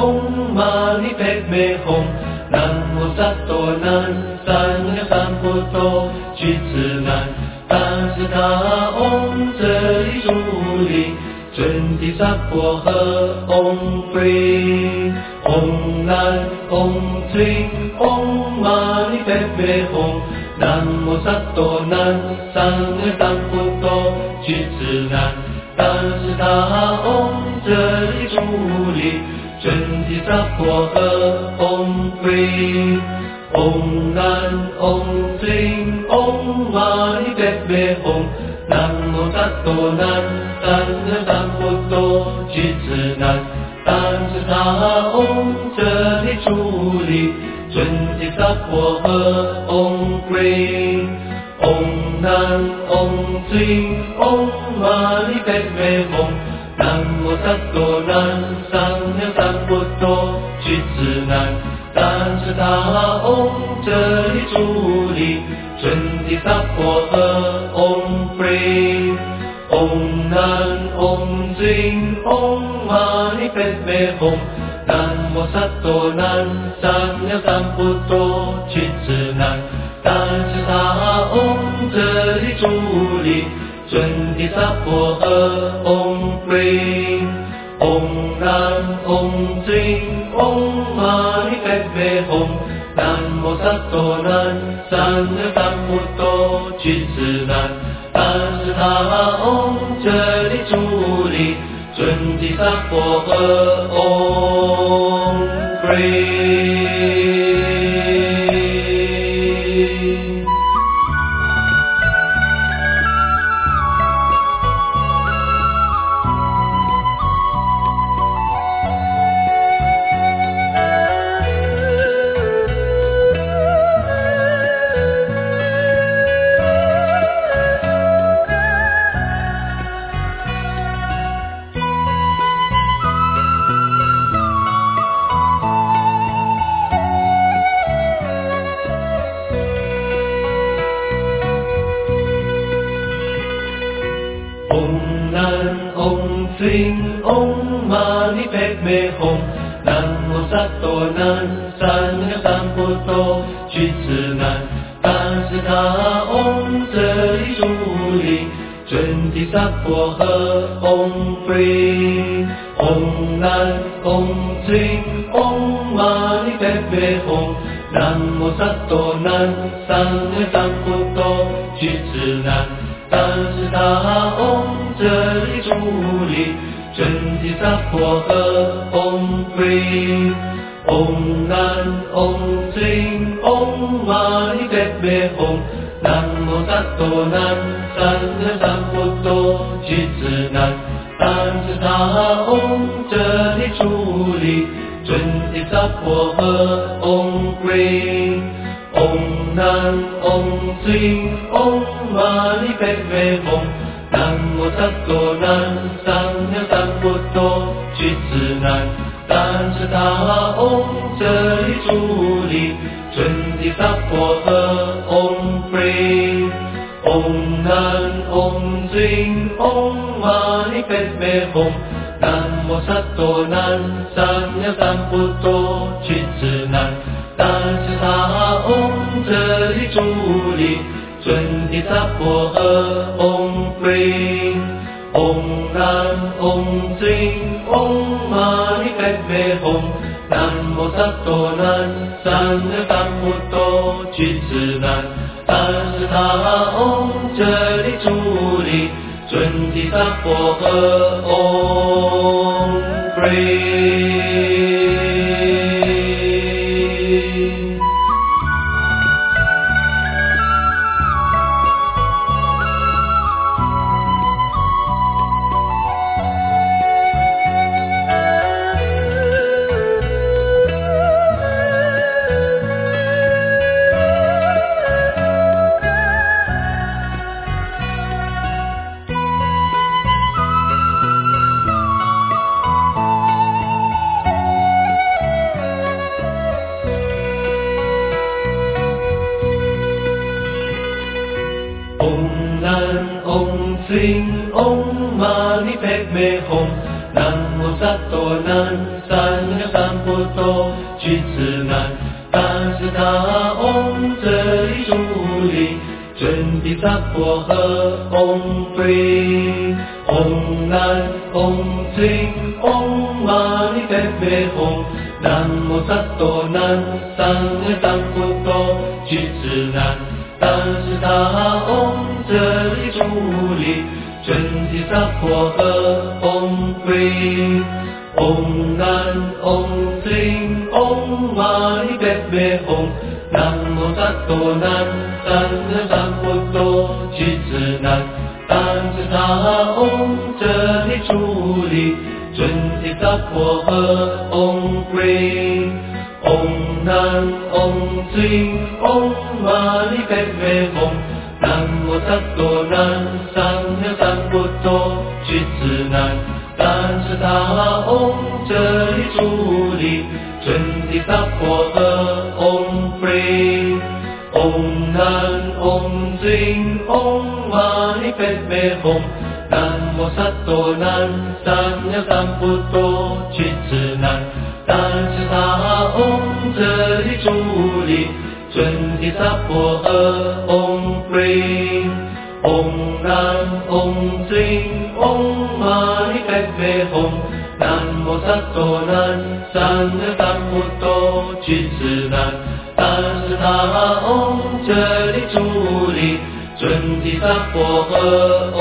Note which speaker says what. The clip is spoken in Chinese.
Speaker 1: Om Mani Padme Hum Namo Sato Nan Sanya Sambuddho 句子难，但是他 Om 这里助力准提萨婆诃 Om Free Om Nan Om Twin Om Mani Padme Hum Namo Sato Nan Sanya Sambuddho 句子难，但是他 Om 这里助力准提萨婆诃 Om Free Om Nan Om Twin Om Mani Padme Hum Namo Sato Nan Sanya Sambuddho 句子难，但是他 Om 这里助力准提萨婆诃 Om Free Om Nan Om Twin Om Mani Padme Hum Namo Sato Nan Sanya Sambuddho 句子难，但是他 Om 这里助力准提萨婆诃 Om Free Om Nan Om Twin Om Mani Padme Hum Namo Sato Nan Sanya Sambuddho 句子难，但是他 Om 这里助力准提萨婆诃 Om Free Om Nan Om Twin Om Mani Padme Hum Namo Sato Nan Sanya Sambuddho 句子难，但是他 Om 这里助力准提萨婆诃 Om Free Om Nan Om Twin Om Mani Padme Hum Namo Sato Nan Sanya Sambuddho 句子难，但是他 Om 这里助力准提萨婆诃 Om Free Om Nan Om Twin Om Mani Padme Hum Namo Sato Nan Sanya Sambuddho 句子难，但是他 Om 这里助力准提萨婆诃 Om Free Om Nan Om Twin Om Mani Padme Hum Namo Sato Nan Sanya Sambuddho 句子难，但是他 Om 这里助力准提萨婆诃 Om Free Om Nan Om Twin Om Mani Padme Hum Namo Sato Nan Sanya Sambuddho 句子难，但是他 Om 这里助力准提萨婆诃 Om Free Om Nan Om Twin Om Mani Padme Hum Namo Sato Nan Sanya Sambuddho 句子难，但是他 Om 这里助力准提萨婆诃 Om Free Om Nan Om Twin Om Mani Padme Hum Namo Sato Nan Sanya Sambuddho 句子难，但是他 Om 这里助力准提萨婆诃 Om Free Om Nan Om Twin Om Mani Padme Hum Namo Sato Nan Sanya Sambuddho 不多，去自难。但是他嗡这里主力，准提萨婆诃，嗡贝，嗡南，嗡津，嗡玛尼贝贝吽，南无萨多南，三藐三菩提，去自难。但是他嗡这里主力，准提萨婆诃，嗡贝，嗡南，嗡津，嗡玛尼贝贝吽，南无萨多南，三藐三菩提，去自难。但是他嗡这里主力，准提萨婆诃，嗡贝，嗡南，嗡津，嗡玛尼贝贝吽，南无萨多南，三藐三菩提，去自难。但是他嗡这里主力，准提萨婆诃，嗡贝，嗡南，嗡津，嗡玛尼贝贝吽，南无萨多南，三藐三菩提，去自难。但是他嗡这里主力，准提萨婆诃，嗡贝，嗡南，嗡津，嗡玛尼贝贝吽，南无萨多南，三藐三菩提，去自难。但是他嗡这里主力，准提萨婆诃，